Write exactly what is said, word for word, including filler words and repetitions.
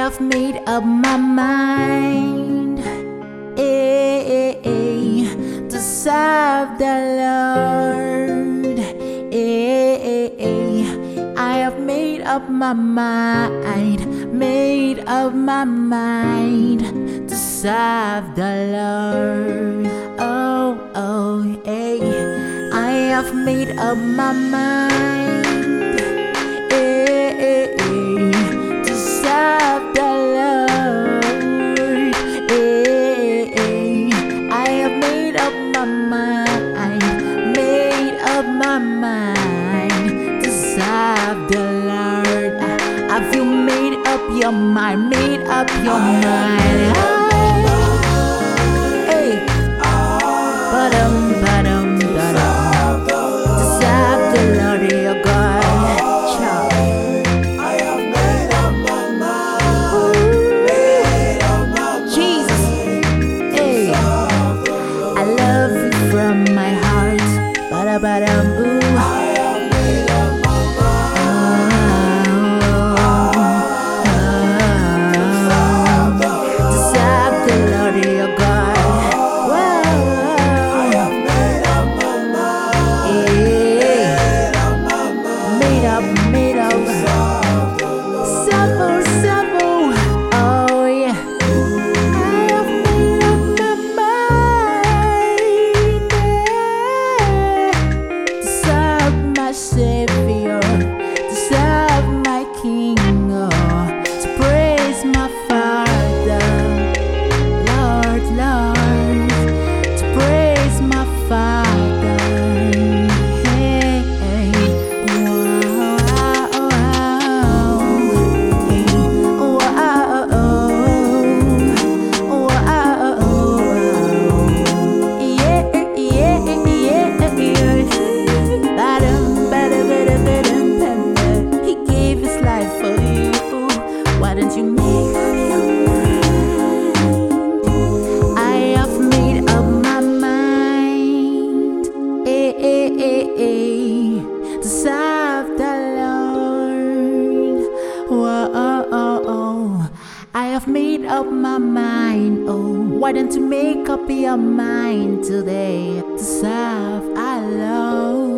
have made up my mind, eh, eh, eh, to serve the Lord. Eh, eh, eh. I have made up my mind, made up my mind to serve the Lord. Oh, oh, eh. I have made up my mind, eh, eh, eh, to serve the Lord. Eh, eh. I have made up my mind, made up my mind to serve the Lord. Have you made up your mind? Made up your mind? Hey, ba-dum, ba-dum, ba-dum. To serve the Lord your God. I have made up my mind, made up my mind. Jesus, hey, I love you from my heart. Ba-da-ba-dum, ooh. I have made up my mind. To serve the Lord your God. Wow. I have made up my mind, Hey, made up my mind. made up, made up. Sabo, sabo. Oh yeah. I have made up my mind, yeah, to serve my Savior, to serve my King, oh, to praise my Father, Lord, Lord, to praise my Father. Hey, hey, wow, wow, hey, wow, wow, yeah, yeah, yeah, yeah. Ba-dum, ba-dum, ba-dum, ba-dum, ba-dum. He gave his life for you. Why don't you make up your mind? I have made up my mind, eh, eh, eh, eh, to serve the Lord. Whoa, oh, oh, oh. I have made up my mind. Oh, why don't you make up your mind today to serve our Lord?